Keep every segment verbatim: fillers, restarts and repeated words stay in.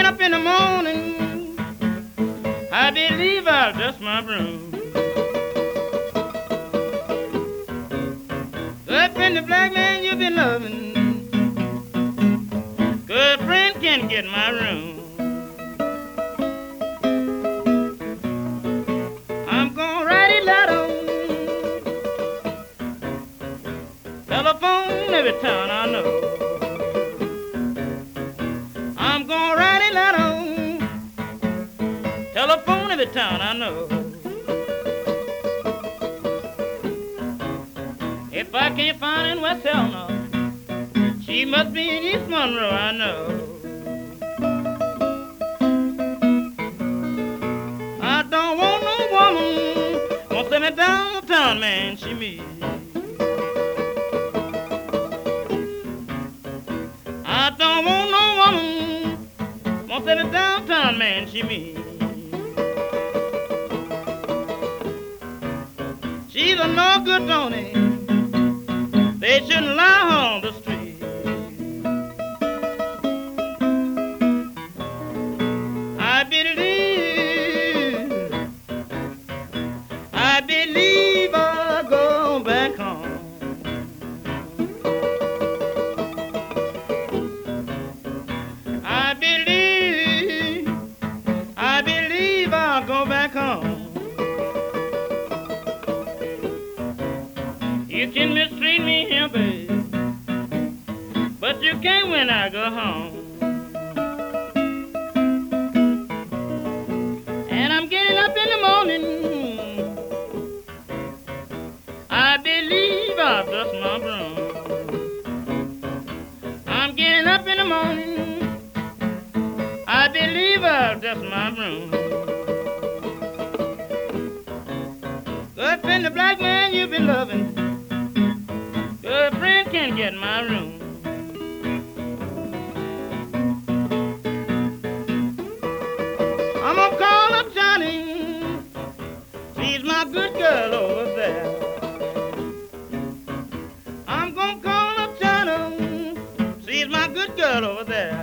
up in the morning, I believe I'll dust my broom. Good friend, the black man you've been loving, good friend can get my room. I'm gonna write it letter, telephone every town I know. I'm gonna write it letter, telephone every town I know. If I can't find her in West Helena, she must be in East Monroe, I know. I don't want no woman won't send me downtown, man, she me. I don't want no woman won't send me downtown, man, she me. She's a no good Tony. They shouldn't lie on the street. I believe, I believe I'll go back home. I believe, I believe I'll go back home. You can mistreat me here, babe, but you can't when I go home. And I'm getting up in the morning, I believe I'll dust my broom. I'm getting up in the morning, I believe I'll dust my broom. Good friend, the black man you've been loving, good friend can get my room. I'm gonna call up Johnny, she's my good girl over there. I'm gonna call up Johnny, she's my good girl over there.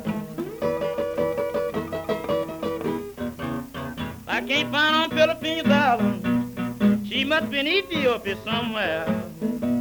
I can't find her on Philippines Island, she must be in Ethiopia somewhere.